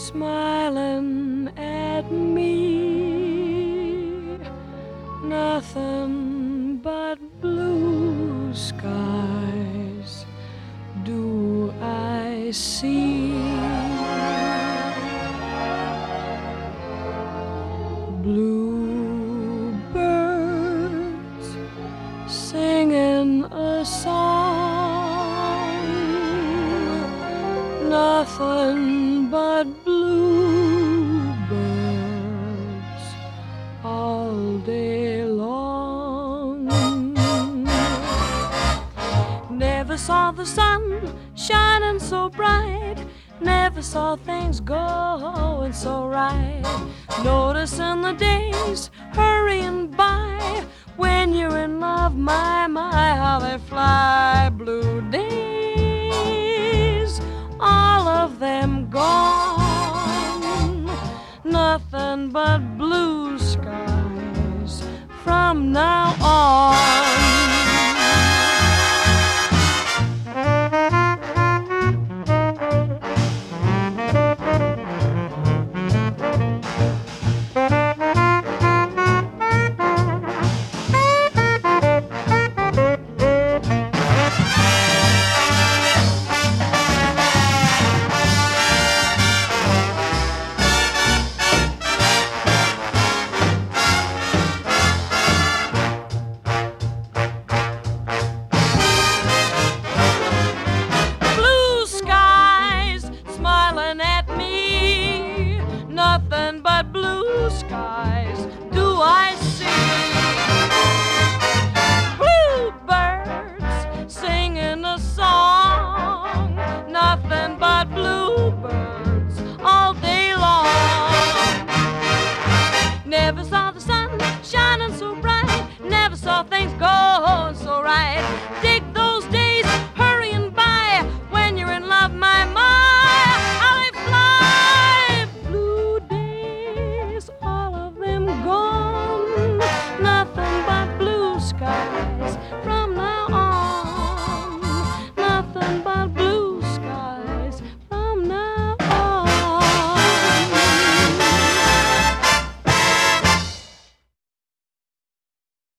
smiling at me. Nothing but blue skies do I see. Bluebirds singing a song. Nothing but bluebirds all day long. Never saw the sun shining so bright, never saw things going so right. Noticing the days hurrying by, when you're in love, my, how they fly. Blue days, all of them gone. Nothing but blue skies from now on. Nothing but blue skies do I see. Bluebirds singing a song. Nothing but bluebirds all day long. Never saw the sun shining so bright, never saw things going so right.